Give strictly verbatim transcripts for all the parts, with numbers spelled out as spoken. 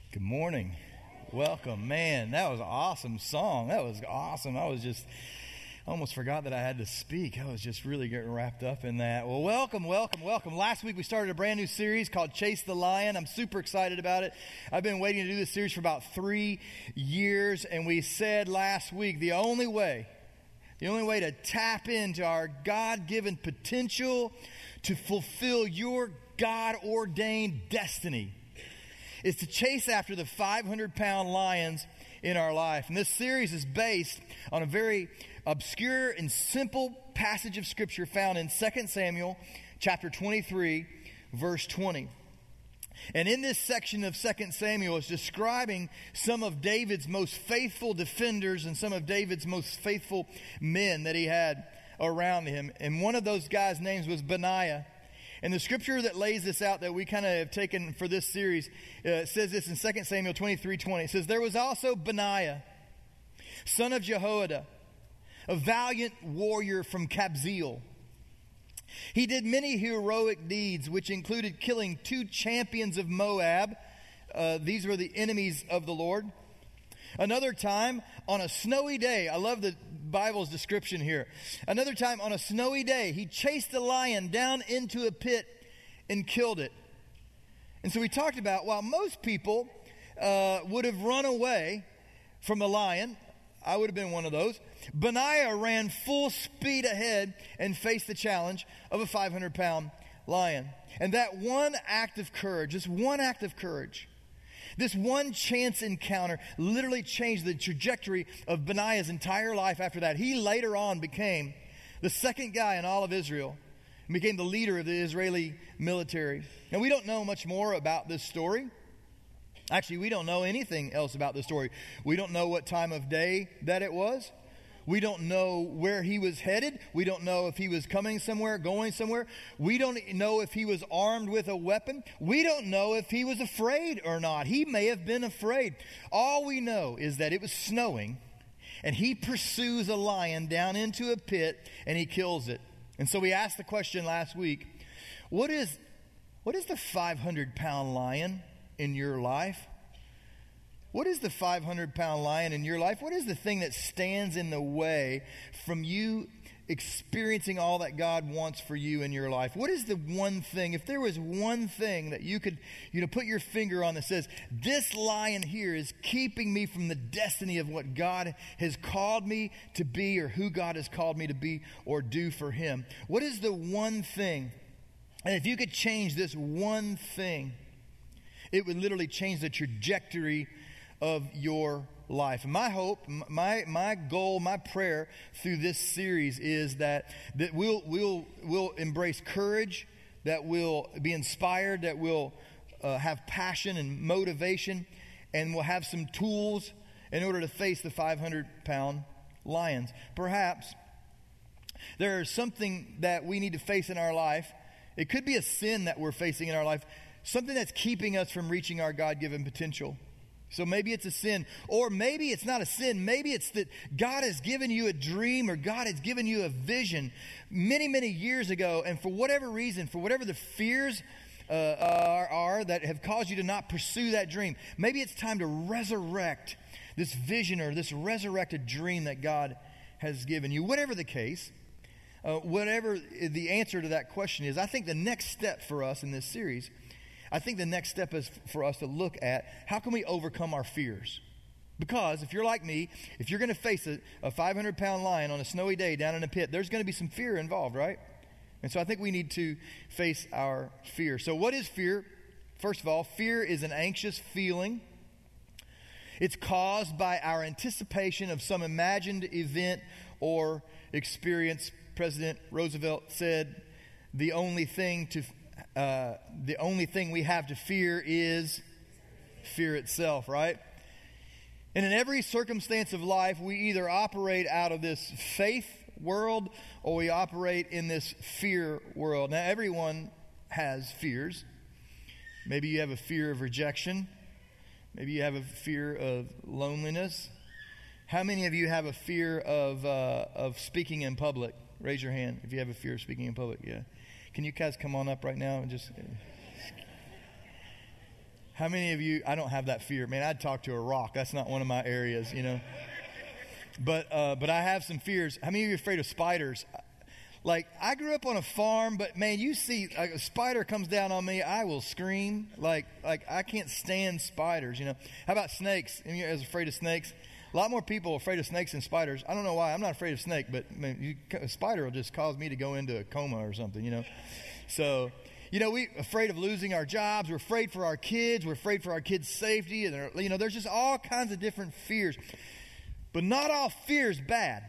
Good morning. Welcome. Man, that was an awesome song. That was awesome. I was just, I almost forgot that I had to speak. I was just really getting wrapped up in that. Well, welcome, welcome, welcome. Last week we started a brand new series called Chase the Lion. I'm super excited about it. I've been waiting to do this series for about three years, and we said last week the only way, the only way to tap into our God-given potential to fulfill your God-ordained destiny is to chase after the five hundred pound lions in our life. And this series is based on a very obscure and simple passage of Scripture found in Second Samuel chapter twenty-three, verse twenty. And in this section of Second Samuel, it's describing some of David's most faithful defenders and some of David's most faithful men that he had around him. And one of those guys' names was Benaiah. And the scripture that lays this out that we kind of have taken for this series uh, says this in Second Samuel twenty-three twenty. It says, "There was also Benaiah, son of Jehoiada, a valiant warrior from Kabzeel. He did many heroic deeds, which included killing two champions of Moab." Uh, these were the enemies of the Lord. "Another time, on a snowy day," I love the Bible's description here. "Another time, on a snowy day, he chased a lion down into a pit and killed it." And so we talked about, while most people uh, would have run away from a lion, I would have been one of those, Benaiah ran full speed ahead and faced the challenge of a five hundred pound lion. And that one act of courage, this one act of courage, this one chance encounter literally changed the trajectory of Benaiah's entire life after that. He later on became the second guy in all of Israel and became the leader of the Israeli military. And we don't know much more about this story. Actually, we don't know anything else about this story. We don't know what time of day that it was. We don't know where he was headed. We don't know if he was coming somewhere, going somewhere. We don't know if he was armed with a weapon. We don't know if he was afraid or not. He may have been afraid. All we know is that it was snowing, and he pursues a lion down into a pit, and he kills it. And so we asked the question last week, what is, what is the five hundred pound lion in your life? What is the five hundred pound lion in your life? What is the thing that stands in the way from you experiencing all that God wants for you in your life? What is the one thing, if there was one thing that you could, you know, put your finger on that says, this lion here is keeping me from the destiny of what God has called me to be, or who God has called me to be or do for him? What is the one thing? And if you could change this one thing, it would literally change the trajectory of your life. And my hope, my my goal, my prayer through this series is that that we'll we'll we'll embrace courage, that we'll be inspired, that we'll uh, have passion and motivation, and we'll have some tools in order to face the five hundred pound lions. Perhaps there is something that we need to face in our life. It could be a sin that we're facing in our life, something that's keeping us from reaching our God-given potential. So maybe it's a sin, or maybe it's not a sin. Maybe it's that God has given you a dream, or God has given you a vision many, many years ago, and for whatever reason, for whatever the fears uh, are, are that have caused you to not pursue that dream, maybe it's time to resurrect this vision or this resurrected dream that God has given you. Whatever the case, uh, whatever the answer to that question is, I think the next step for us in this series I think the next step is for us to look at how can we overcome our fears. Because if you're like me, if you're going to face a, a five hundred pound lion on a snowy day down in a pit, there's going to be some fear involved, right? And so I think we need to face our fear. So what is fear? First of all, fear is an anxious feeling. It's caused by our anticipation of some imagined event or experience. President Roosevelt said, the only thing to Uh, the only thing we have to fear is fear itself, right? And in every circumstance of life, we either operate out of this faith world or we operate in this fear world. Now, everyone has fears. Maybe you have a fear of rejection. Maybe you have a fear of loneliness. How many of you have a fear of uh, of speaking in public? Raise your hand if you have a fear of speaking in public. Yeah. Can you guys come on up right now and just... How many of you, I don't have that fear. Man, I'd talk to a rock. That's not one of my areas, you know. But uh, but I have some fears. How many of you are afraid of spiders? Like, I grew up on a farm, but man, you see like, a spider comes down on me, I will scream. Like, like I can't stand spiders, you know. How about snakes? Any of you guys afraid of snakes? A lot more people are afraid of snakes than spiders. I don't know why. I'm not afraid of snake, but man, you, a spider will just cause me to go into a coma or something, you know. So, you know, we're afraid of losing our jobs. We're afraid for our kids. We're afraid for our kids' safety. And, you know, there's just all kinds of different fears. But not all fear is bad.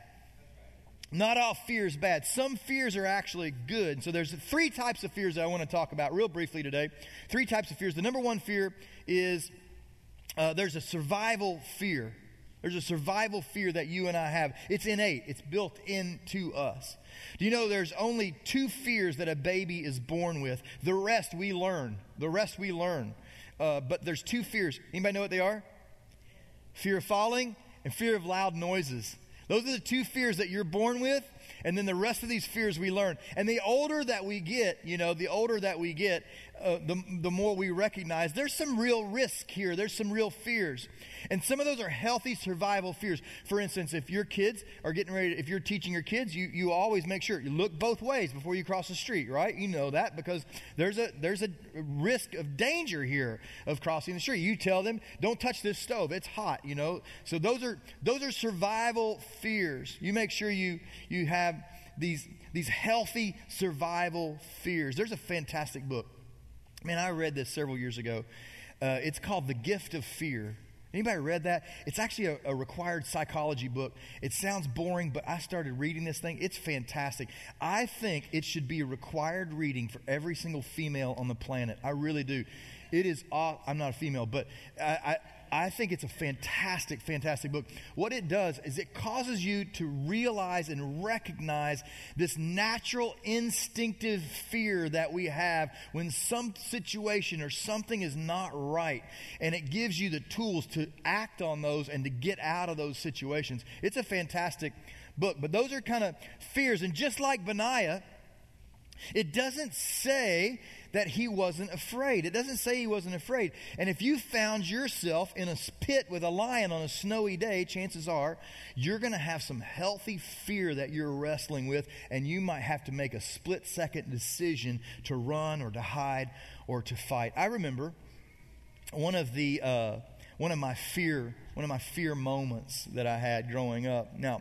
Not all fear is bad. Some fears are actually good. So there's three types of fears that I want to talk about real briefly today. Three types of fears. The number one fear is uh, there's a survival fear. There's a survival fear that you and I have. It's innate. It's built into us. Do you know there's only two fears that a baby is born with? The rest we learn. The rest we learn. Uh, but there's two fears. Anybody know what they are? Fear of falling and fear of loud noises. Those are the two fears that you're born with, and then the rest of these fears we learn. And the older that we get, you know, the older that we get, uh, the, the more we recognize there's some real risk here. There's some real fears. And some of those are healthy survival fears. For instance, if your kids are getting ready, to, if you're teaching your kids, you, you always make sure you look both ways before you cross the street, right? You know that because there's a there's a risk of danger here of crossing the street. You tell them, don't touch this stove. It's hot, you know. So those are those are survival fears. You make sure you you have these these healthy survival fears. There's a fantastic book. Man, I read this several years ago. Uh, it's called The Gift of Fear. Anybody read that? It's actually a, a required psychology book. It sounds boring, but I started reading this thing. It's fantastic. I think it should be a required reading for every single female on the planet. I really do. It is, aw- I'm not a female, but I, I, I think it's a fantastic, fantastic book. What it does is it causes you to realize and recognize this natural, instinctive fear that we have when some situation or something is not right. And it gives you the tools to act on those and to get out of those situations. It's a fantastic book. But those are kind of fears. And just like Benaiah, it doesn't say that he wasn't afraid. It doesn't say he wasn't afraid. And if you found yourself in a pit with a lion on a snowy day, chances are you're going to have some healthy fear that you're wrestling with, and you might have to make a split-second decision to run or to hide or to fight. I remember one of the uh, one of my fear one of my fear moments that I had growing up. Now,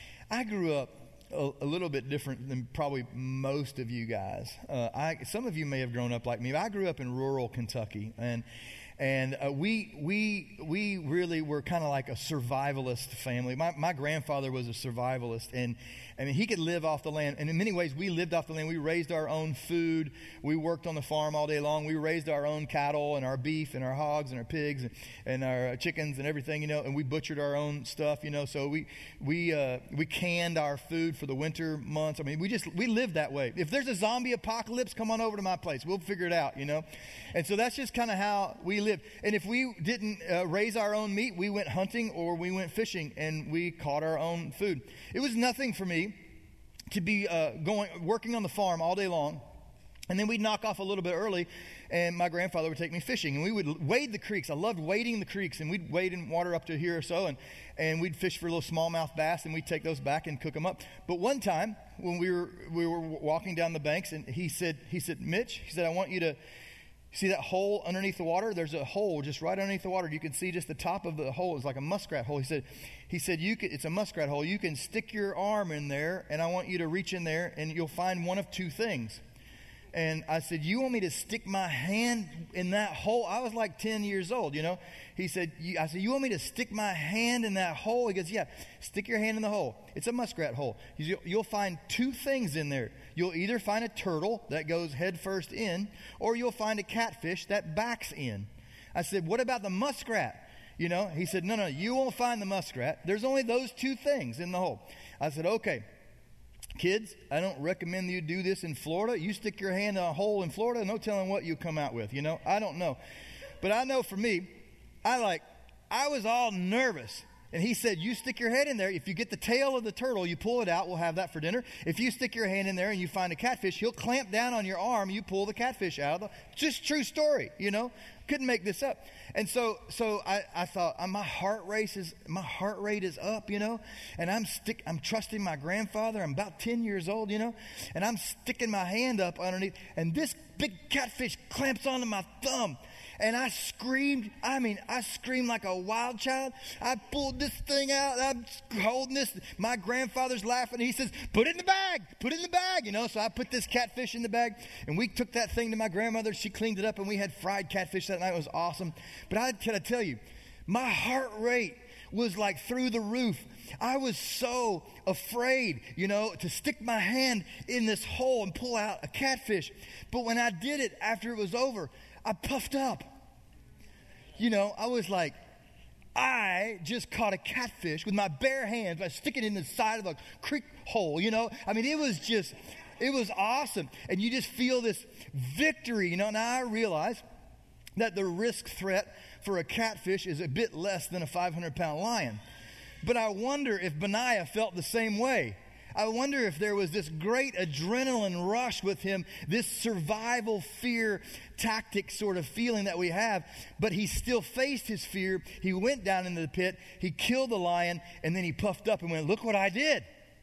I grew up A, a little bit different than probably most of you guys. Uh, I, some of you may have grown up like me. But I grew up in rural Kentucky, and and uh, we we we really were kind of like a survivalist family. My my grandfather was a survivalist, and I mean he could live off the land. And in many ways, we lived off the land. We raised our own food. We worked on the farm all day long. We raised our own cattle and our beef and our hogs and our pigs and, and our chickens and everything, you know. And we butchered our own stuff, you know. So we we uh, we canned our food for the winter months. I mean, we just we lived that way. If there's a zombie apocalypse, come on over to my place. We'll figure it out, you know. And so that's just kind of how we lived. And if we didn't uh, raise our own meat, we went hunting or we went fishing, and we caught our own food. It was nothing for me to be uh, going working on the farm all day long, and then we'd knock off a little bit early, and my grandfather would take me fishing, and we would wade the creeks. I loved wading the creeks, and we'd wade in water up to here or so, and, and we'd fish for little smallmouth bass, and we'd take those back and cook them up. But one time when we were we were walking down the banks, and he said he said Mitch, he said, I want you to see that hole underneath the water. There's a hole just right underneath the water. You can see just the top of the hole is like a muskrat hole. He said, he said, you could, it's a muskrat hole. You can stick your arm in there, and I want you to reach in there, and you'll find one of two things. And I said, you want me to stick my hand in that hole? I was like ten years old, you know. He said, you, I said, you want me to stick my hand in that hole? He goes, yeah, stick your hand in the hole. It's a muskrat hole. You'll, you'll find two things in there. You'll either find a turtle that goes head first in, or you'll find a catfish that backs in. I said, what about the muskrat? You know, he said, no, no, you won't find the muskrat. There's only those two things in the hole. I said, okay. Kids, I don't recommend you do this in Florida. You stick your hand in a hole in Florida, no telling what you come out with, you know. I don't know. But I know for me, I like, I was all nervous. And he said, you stick your head in there. If you get the tail of the turtle, you pull it out. We'll have that for dinner. If you stick your hand in there and you find a catfish, he'll clamp down on your arm. You pull the catfish out of the, just true story, you know. Couldn't make this up. And so, so I, I thought, uh, my heart rate is, my heart rate is up, you know. And I'm stick, I'm trusting my grandfather. I'm about ten years old, you know. And I'm sticking my hand up underneath. And this big catfish clamps onto my thumb. And I screamed, I mean, I screamed like a wild child. I pulled this thing out. I'm holding this. My grandfather's laughing. He says, put it in the bag. Put it in the bag, you know. So I put this catfish in the bag. And we took that thing to my grandmother. She cleaned it up, and we had fried catfish that night. It was awesome. But I gotta tell you, my heart rate was like through the roof. I was so afraid, you know, to stick my hand in this hole and pull out a catfish. But when I did it, after it was over, I puffed up. You know, I was like, I just caught a catfish with my bare hands by sticking it in the side of a creek hole, you know. I mean, it was just, it was awesome. And you just feel this victory, you know. Now I realize that the risk threat for a catfish is a bit less than a five hundred pound lion. But I wonder if Benaiah felt the same way. I wonder if there was this great adrenaline rush with him, this survival fear tactic sort of feeling that we have. But he still faced his fear. He went down into the pit. He killed the lion. And then he puffed up and went, look what I did.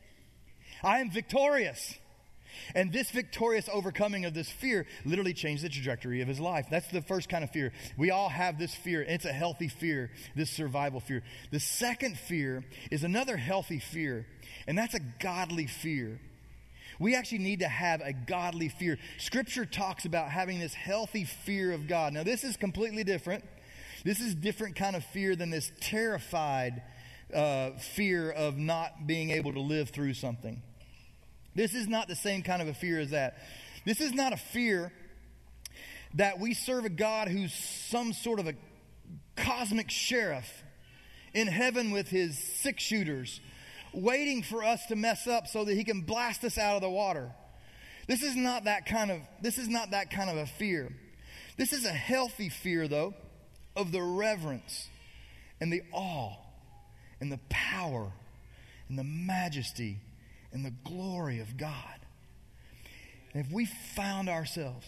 I am victorious. And this victorious overcoming of this fear literally changed the trajectory of his life. That's the first kind of fear. We all have this fear. And it's a healthy fear, this survival fear. The second fear is another healthy fear. And that's a godly fear. We actually need to have a godly fear. Scripture talks about having this healthy fear of God. Now, this is completely different. This is different kind of fear than this terrified uh, fear of not being able to live through something. This is not the same kind of a fear as that. This is not a fear that we serve a God who's some sort of a cosmic sheriff in heaven with his six shooters, waiting for us to mess up so that he can blast us out of the water. This is not that kind of, this is not that kind of a fear. This is a healthy fear, though, of the reverence and the awe and the power and the majesty and the glory of God. And if we found ourselves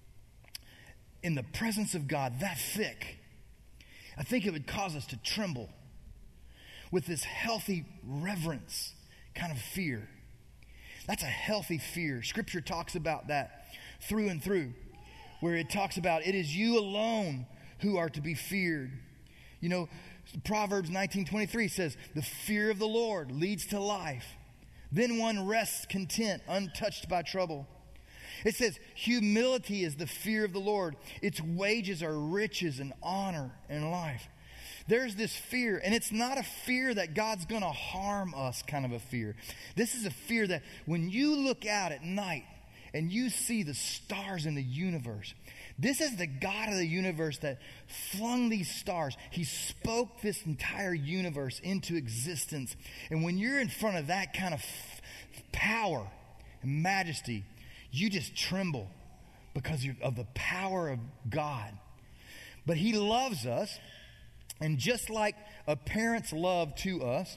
in the presence of God that thick, I think it would cause us to tremble with this healthy reverence kind of fear. That's a healthy fear. Scripture talks about that through and through, where it talks about it is you alone who are to be feared. You know, Proverbs nineteen twenty-three says, the fear of the Lord leads to life. Then one rests content, untouched by trouble. It says, humility is the fear of the Lord. Its wages are riches and honor and life. There's this fear, and it's not a fear that God's going to harm us kind of a fear. This is a fear that when you look out at night and you see the stars in the universe, this is the God of the universe that flung these stars. He spoke this entire universe into existence. And when you're in front of that kind of f- power and majesty, you just tremble because of the power of God. But he loves us. And just like a parent's love to us,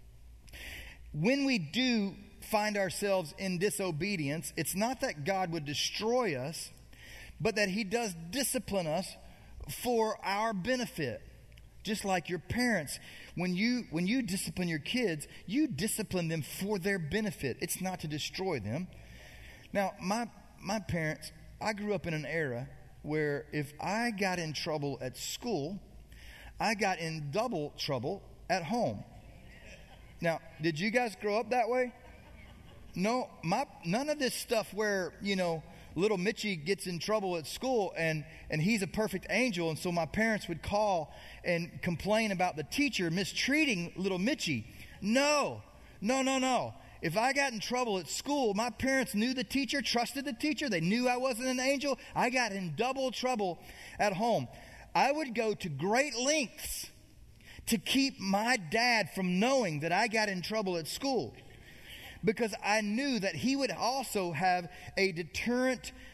when we do find ourselves in disobedience, it's not that God would destroy us, but that he does discipline us for our benefit. Just like your parents, when you when you discipline your kids, you discipline them for their benefit. It's not to destroy them. Now, my my parents, I grew up in an era where if I got in trouble at school, I got in double trouble at home. Now, did you guys grow up that way? No, my none of this stuff where, you know, little Mitchie gets in trouble at school and, and he's a perfect angel. And so my parents would call and complain about the teacher mistreating little Mitchie. No, no, no, no. If I got in trouble at school, my parents knew the teacher, trusted the teacher. They knew I wasn't an angel. I got in double trouble at home. I would go to great lengths to keep my dad from knowing that I got in trouble at school, because I knew that he would also have a deterrent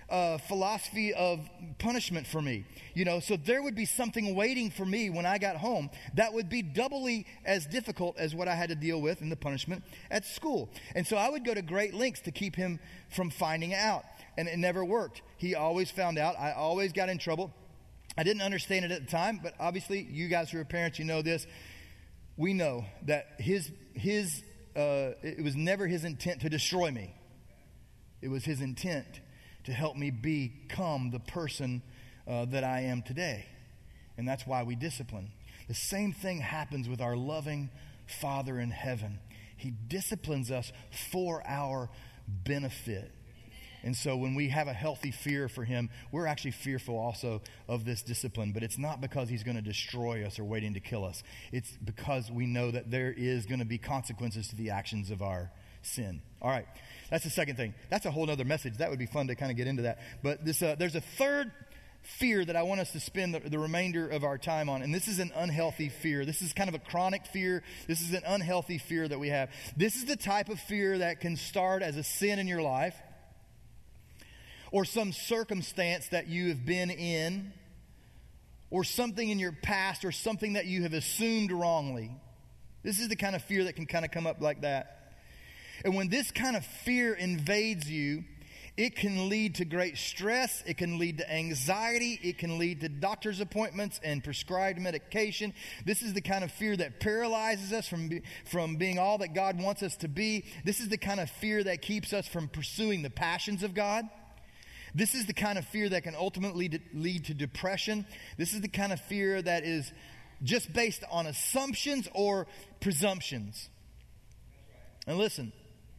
uh, philosophy of punishment for me. You know, so there would be something waiting for me when I got home that would be doubly as difficult as what I had to deal with in the punishment at school. And so I would go to great lengths to keep him from finding out. And it never worked. He always found out. I always got in trouble. I didn't understand it at the time, but obviously you guys who are parents, you know this. We know that his his uh, it was never his intent to destroy me. It was his intent to help me become the person uh, that I am today. And that's why we discipline. The same thing happens with our loving Father in heaven. He disciplines us for our benefit. And so when we have a healthy fear for him, we're actually fearful also of this discipline. But it's not because he's going to destroy us or waiting to kill us. It's because we know that there is going to be consequences to the actions of our sin. All right. That's the second thing. That's a whole other message. That would be fun to kind of get into that. But this, uh, there's a third fear that I want us to spend the, the remainder of our time on. And this is an unhealthy fear. This is kind of a chronic fear. This is an unhealthy fear that we have. This is the type of fear that can start as a sin in your life, or some circumstance that you have been in, or something in your past, or something that you have assumed wrongly. This is the kind of fear that can kind of come up like that. And when this kind of fear invades you, it can lead to great stress. It can lead to anxiety. It can lead to doctor's appointments and prescribed medication. This is the kind of fear that paralyzes us from, be, from being all that God wants us to be. This is the kind of fear that keeps us from pursuing the passions of God. This is the kind of fear that can ultimately de- lead to depression. This is the kind of fear that is just based on assumptions or presumptions. And listen,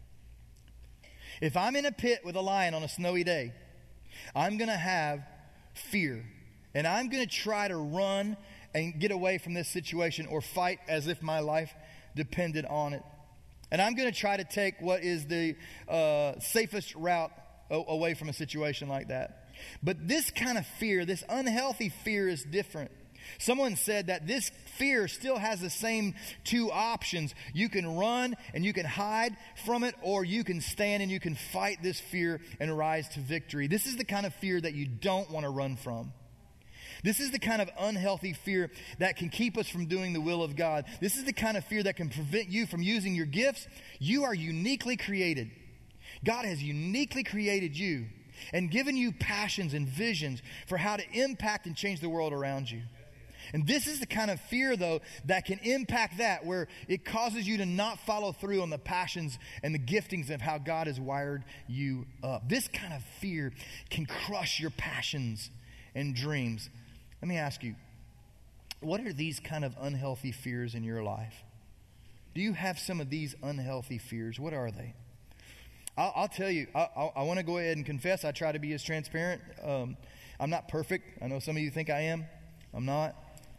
if I'm in a pit with a lion on a snowy day, I'm going to have fear. And I'm going to try to run and get away from this situation or fight as if my life depended on it. And I'm going to try to take what is the uh, safest route away from a situation like that. But this kind of fear, this unhealthy fear, is different. Someone said that this fear still has the same two options. You can run and you can hide from it, or you can stand and you can fight this fear and rise to victory. This is the kind of fear that you don't want to run from. This is the kind of unhealthy fear that can keep us from doing the will of God. This is the kind of fear that can prevent you from using your gifts. You are uniquely created. God has uniquely created you and given you passions and visions for how to impact and change the world around you. And this is the kind of fear, though, that can impact that, where it causes you to not follow through on the passions and the giftings of how God has wired you up. This kind of fear can crush your passions and dreams. Let me ask you, what are these kind of unhealthy fears in your life? Do you have some of these unhealthy fears? What are they? I'll, I'll tell you, I, I, I want to go ahead and confess. I try to be as transparent. Um, I'm not perfect. I know some of you think I am. I'm not.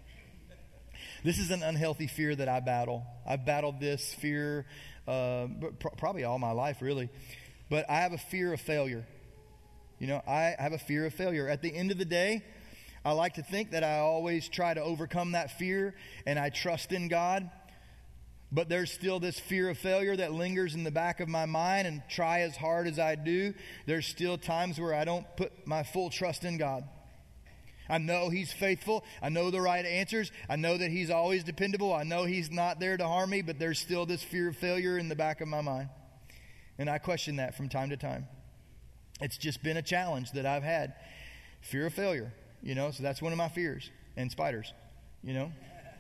This is an unhealthy fear that I battle. I've battled this fear uh, pr- probably all my life, really. But I have a fear of failure. You know, I have a fear of failure. At the end of the day, I like to think that I always try to overcome that fear and I trust in God. But there's still this fear of failure that lingers in the back of my mind, and try as hard as I do, there's still times where I don't put my full trust in God. I know He's faithful. I know the right answers. I know that He's always dependable. I know He's not there to harm me, but there's still this fear of failure in the back of my mind. And I question that from time to time. It's just been a challenge that I've had. Fear of failure, you know, so that's one of my fears. And spiders, you know.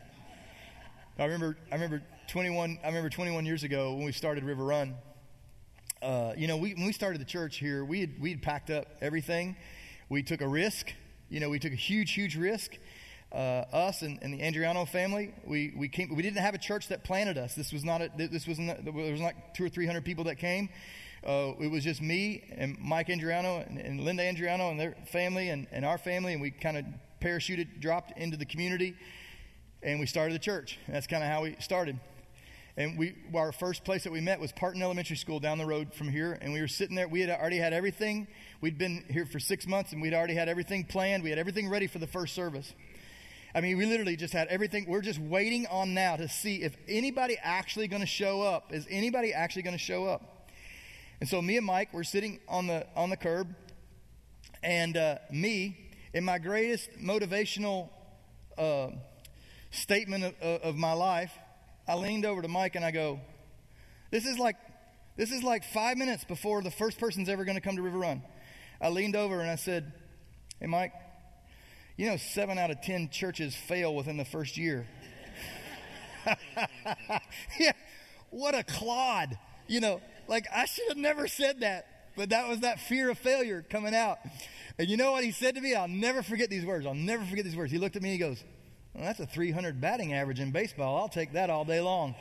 I remember, I remember twenty-one. I remember twenty-one years ago when we started River Run. Uh, you know, we, when we started the church here, we had we had packed up everything. We took a risk. You know, we took a huge, huge risk. Uh, us and, and the Andriano family. We we came. We didn't have a church that planted us. This was not a. This was not. There was not two or three hundred people that came. Uh, it was just me and Mike Andriano and, and Linda Andriano and their family and, and our family, and we kind of parachuted, dropped into the community. And we started the church. That's kind of how we started. And we, our first place that we met was Parton Elementary School down the road from here. And we were sitting there. We had already had everything. We'd been here for six months, and we'd already had everything planned. We had everything ready for the first service. I mean, we literally just had everything. We're just waiting on now to see if anybody actually going to show up. Is anybody actually going to show up? And so me and Mike were sitting on the on the curb, And uh, me, in my greatest motivational uh, statement of, of my life, I leaned over to Mike and I go, this is like, this is like five minutes before the first person's ever going to come to River Run. I leaned over and I said, hey, Mike, you know seven out of ten churches fail within the first year. Yeah, what a clod. You know, like I should have never said that, but that was that fear of failure coming out. And you know what he said to me? I'll never forget these words. I'll never forget these words. He looked at me and he goes, well, that's a three hundred batting average in baseball. I'll take that all day long.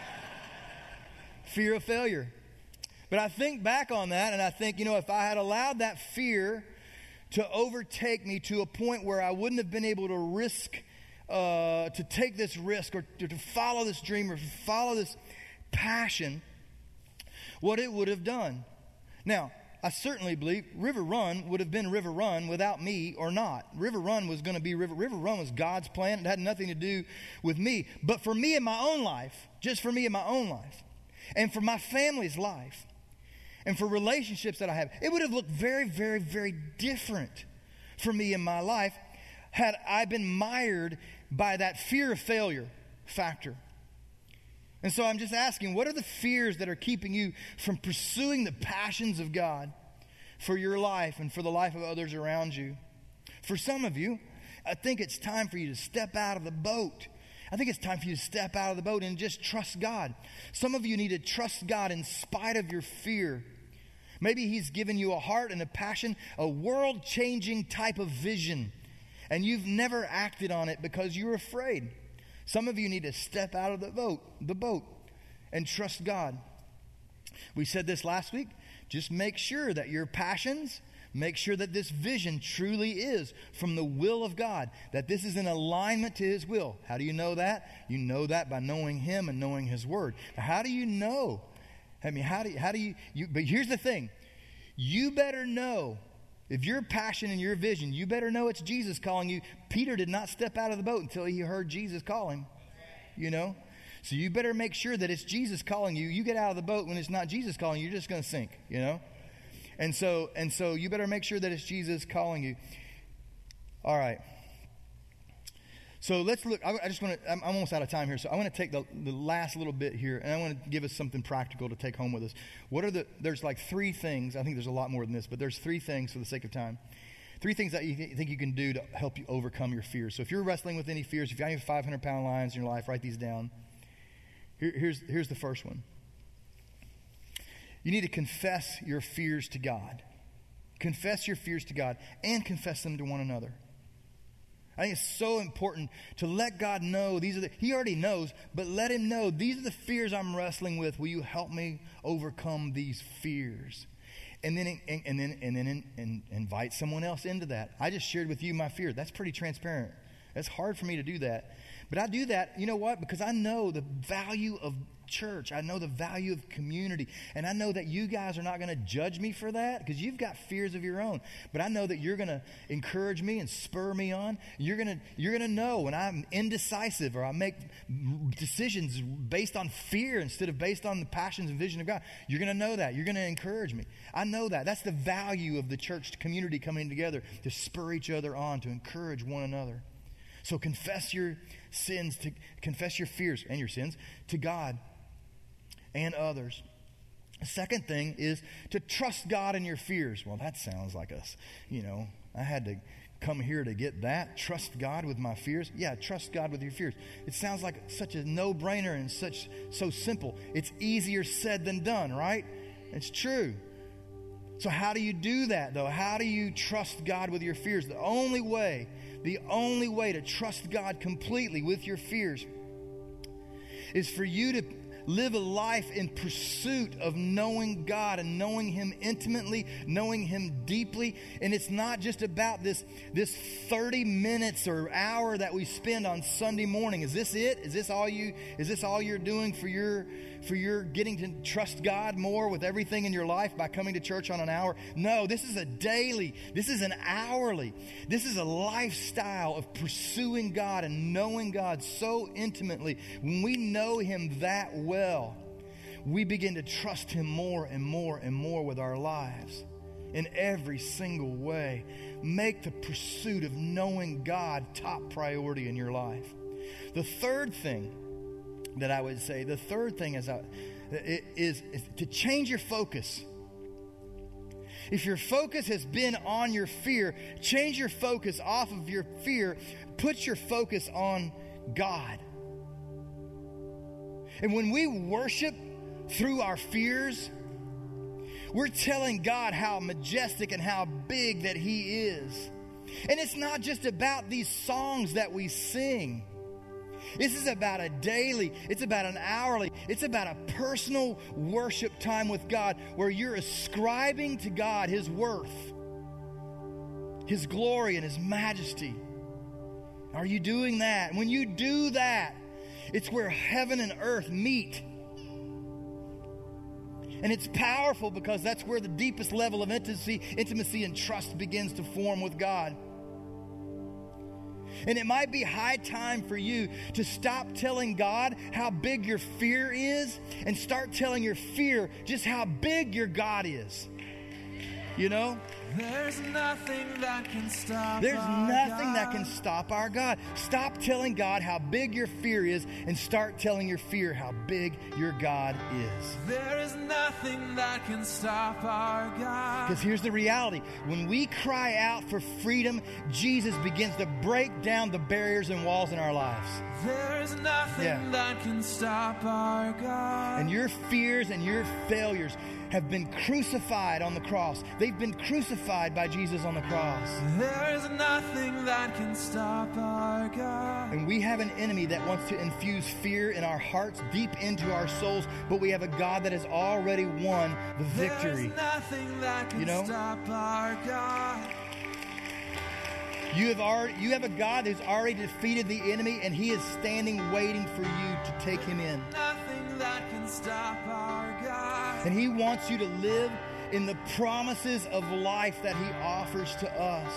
Fear of failure. But I think back on that and I think, you know, if I had allowed that fear to overtake me to a point where I wouldn't have been able to risk, uh, to take this risk or to, to follow this dream or to follow this passion, what it would have done. Now, I certainly believe River Run would have been River Run without me or not. River Run was going to be River. River Run was God's plan. It had nothing to do with me. But for me in my own life, just for me in my own life, and for my family's life, and for relationships that I have, it would have looked very, very, very different for me in my life had I been mired by that fear of failure factor. And so I'm just asking, what are the fears that are keeping you from pursuing the passions of God for your life and for the life of others around you? For some of you, I think it's time for you to step out of the boat. I think it's time for you to step out of the boat and just trust God. Some of you need to trust God in spite of your fear. Maybe He's given you a heart and a passion, a world-changing type of vision, and you've never acted on it because you're afraid. Some of you need to step out of the boat, the boat and trust God. We said this last week. Just make sure that your passions, make sure that this vision truly is from the will of God, that this is in alignment to His will. How do you know that? You know that by knowing Him and knowing His Word. Now, how do you know? I mean, how do you, how do you, you, but here's the thing. You better know, if your passion and your vision, you better know it's Jesus calling you. Peter did not step out of the boat until he heard Jesus call him, you know. So you better make sure that it's Jesus calling you. You get out of the boat when it's not Jesus calling you, you're just going to sink, you know. And so, and so you better make sure that it's Jesus calling you. All right. So let's look. I, I just want to, I'm, I'm almost out of time here. So I want to take the, the last little bit here, and I want to give us something practical to take home with us. What are the, there's like three things. I think there's a lot more than this, but there's three things for the sake of time. Three things that you th- think you can do to help you overcome your fears. So if you're wrestling with any fears, if you have any five hundred pound lions in your life, write these down. Here, here's, here's the first one. You need to confess your fears to God. Confess your fears to God and confess them to one another. I think it's so important to let God know these are the, He already knows, but let Him know these are the fears I'm wrestling with. Will you help me overcome these fears? And then, and, and then, and then, and, and invite someone else into that. I just shared with you my fear. That's pretty transparent. It's hard for me to do that, but I do that. You know what? Because I know the value of church. I know the value of community, and I know that you guys are not going to judge me for that because you've got fears of your own. But I know that you're going to encourage me and spur me on. You're going to you're going to know when I'm indecisive or I make decisions based on fear instead of based on the passions and vision of God. You're going to know that. You're going to encourage me. I know that. That's the value of the church community coming together to spur each other on, to encourage one another. So confess your sins, to confess your fears and your sins to God and others. The second thing is to trust God in your fears. Well, that sounds like us. You know, I had to come here to get that. Trust God with my fears. Yeah, trust God with your fears. It sounds like such a no-brainer and such so simple. It's easier said than done, right? It's true. So how do you do that, though? How do you trust God with your fears? The only way, the only way to trust God completely with your fears is for you to live a life in pursuit of knowing God and knowing Him intimately, knowing Him deeply. And it's not just about this, this thirty minutes or hour that we spend on Sunday morning. Is this it? Is this all you, is this all you're doing for your, for your getting to trust God more with everything in your life by coming to church on an hour? No, this is a daily, this is an hourly, this is a lifestyle of pursuing God and knowing God so intimately. When we know Him that well, we begin to trust Him more and more and more with our lives. in every single way. Make the pursuit of knowing God top priority in your life. The third thing that I would say, the third thing is, uh, is, is to change your focus. If your focus has been on your fear, change your focus off of your fear. Put your focus on God. And when we worship through our fears, we're telling God how majestic and how big that He is. And it's not just about these songs that we sing. This is about a daily, it's about an hourly, it's about a personal worship time with God where you're ascribing to God His worth, His glory, and His majesty. Are you doing that? And when you do that, it's where heaven and earth meet. And it's powerful because that's where the deepest level of intimacy, intimacy and trust begins to form with God. And it might be high time for you to stop telling God how big your fear is and start telling your fear just how big your God is. You know? There's nothing that can stop There's our nothing God. that can stop our God. Stop telling God how big your fear is and start telling your fear how big your God is. There is nothing that can stop our God. Because here's the reality. When we cry out for freedom, Jesus begins to break down the barriers and walls in our lives. There is nothing Yeah. that can stop our God. And your fears and your failures have been crucified on the cross. They've been crucified by Jesus on the cross. There is nothing that can stop our God. And we have an enemy that wants to infuse fear in our hearts, deep into our souls, but we have a God that has already won the victory. There's nothing that can You know? stop our God. You have already, you have a God who's already defeated the enemy, and He is standing waiting for you to take Him in. Nothing that can stop our God. And He wants you to live in the promises of life that He offers to us.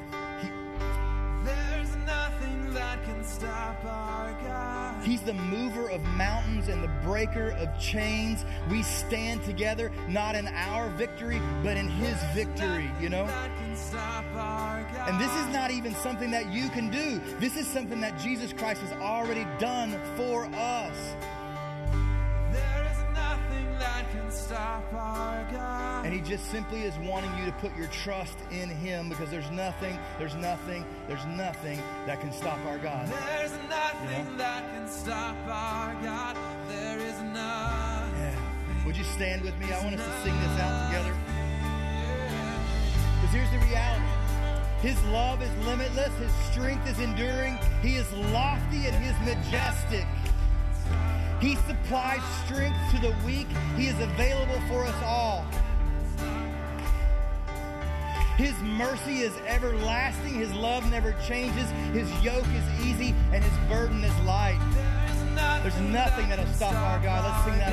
There's nothing that can stop our God. He's the mover of mountains and the breaker of chains. We stand together, not in our victory, but in His victory, you know? That can stop our God. And this is not even something that you can do. This is something that Jesus Christ has already done for us. There is nothing that can stop our God. And He just simply is wanting you to put your trust in Him, because there's nothing, there's nothing, there's nothing that can stop our God. There's nothing You know? that can stop our God. There is nothing. Yeah. Would you stand with me? I want us to sing this out together. Because here's the reality. His love is limitless. His strength is enduring. He is lofty and He is majestic. He supplies strength to the weak. He is available for us all. His mercy is everlasting. His love never changes. His yoke is easy and His burden is light. There's nothing, There's nothing that'll stop our God. Let's sing that